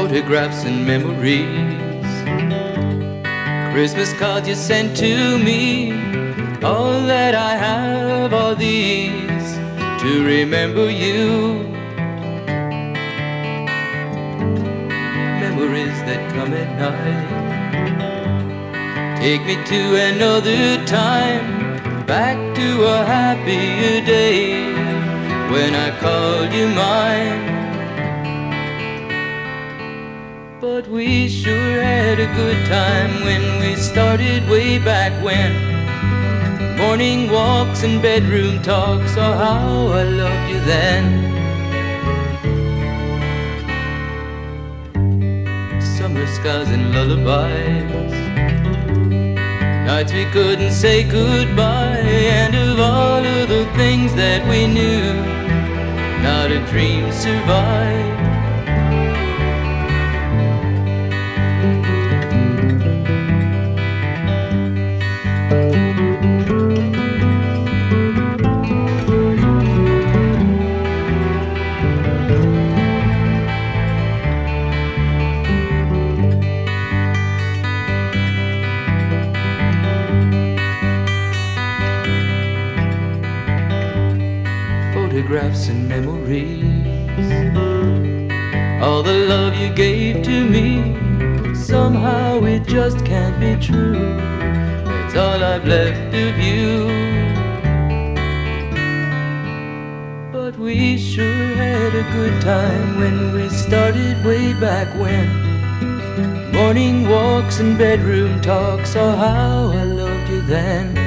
photographs and memories, Christmas cards you sent to me. All that I have are these to remember you. Memories that come at night take me to another time, back to a happier day when I called you mine. But we sure had a good time when we started way back when. Morning walks and bedroom talks, oh how I loved you then. Summer skies and lullabies, nights we couldn't say goodbye, and of all of the things that we knew, not a dream survived. Photographs and memories, all the love you gave to me, somehow it just can't be true. That's all I've left of you. But we sure had a good time when we started way back when. Morning walks and bedroom talks, oh how I loved you then.